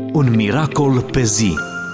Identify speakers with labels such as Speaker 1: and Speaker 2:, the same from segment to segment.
Speaker 1: Un miracol pe zi.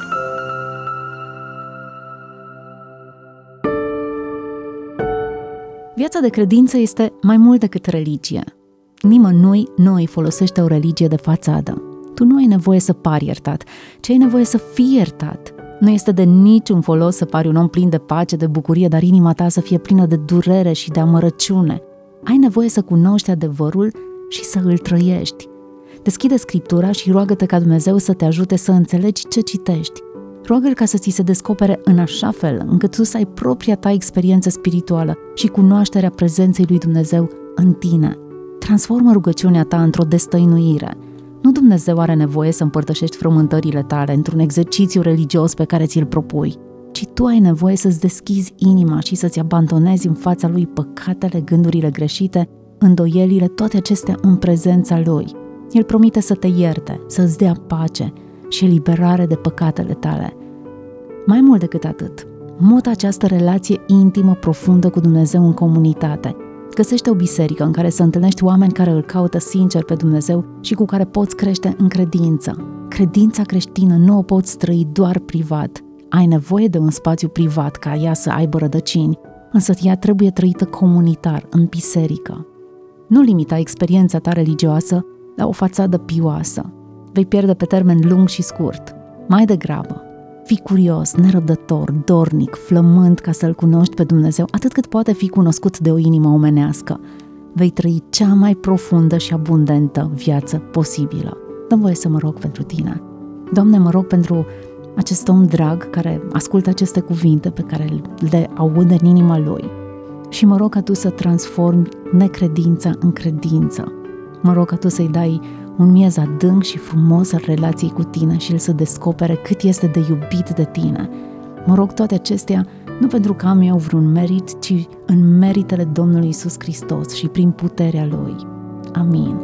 Speaker 2: Viața de credință este mai mult decât religie. Nimănui nu îi folosește o religie de fațadă. Tu nu ai nevoie să pari iertat, ci ai nevoie să fii iertat. Nu este de niciun folos să pari un om plin de pace, de bucurie, dar inima ta să fie plină de durere și de amărăciune. Ai nevoie să cunoști adevărul și să îl trăiești. Deschide Scriptura și roagă-te ca Dumnezeu să te ajute să înțelegi ce citești. Roagă-L ca să ți se descopere în așa fel încât tu să ai propria ta experiență spirituală și cunoașterea prezenței lui Dumnezeu în tine. Transformă rugăciunea ta într-o destăinuire. Nu Dumnezeu are nevoie să împărtășești frământările tale într-un exercițiu religios pe care ți-l propui, ci tu ai nevoie să-ți deschizi inima și să-ți abandonezi în fața Lui păcatele, gândurile greșite, îndoielile, toate acestea în prezența Lui. El promite să te ierte, să-ți dea pace și eliberare de păcatele tale. Mai mult decât atât, mută această relație intimă, profundă cu Dumnezeu în comunitate. Găsește o biserică în care să întâlnești oameni care îl caută sincer pe Dumnezeu și cu care poți crește în credință. Credința creștină nu o poți trăi doar privat. Ai nevoie de un spațiu privat ca ea să aibă rădăcini, însă ea trebuie trăită comunitar, în biserică. Nu limita experiența ta religioasă la o fațadă pioasă. Vei pierde pe termen lung și scurt. Mai degrabă, fii curios, nerăbdător, dornic, flămând ca să-L cunoști pe Dumnezeu atât cât poate fi cunoscut de o inimă omenească. Vei trăi cea mai profundă și abundentă viață posibilă. Dă-mi voie să mă rog pentru tine. Doamne, mă rog pentru acest om drag care ascultă aceste cuvinte pe care le aude în inima lui și mă rog ca Tu să transformi necredința în credință. Mă rog ca Tu să-i dai un miez adânc și frumos al relației cu Tine și el să descopere cât este de iubit de Tine. Mă rog toate acestea nu pentru că am eu vreun merit, ci în meritele Domnului Iisus Hristos și prin puterea Lui. Amin.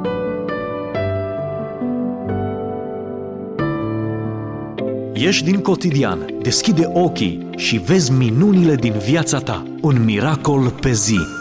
Speaker 1: Ieși din cotidian, deschide ochii și vezi minunile din viața ta. Un miracol pe zi.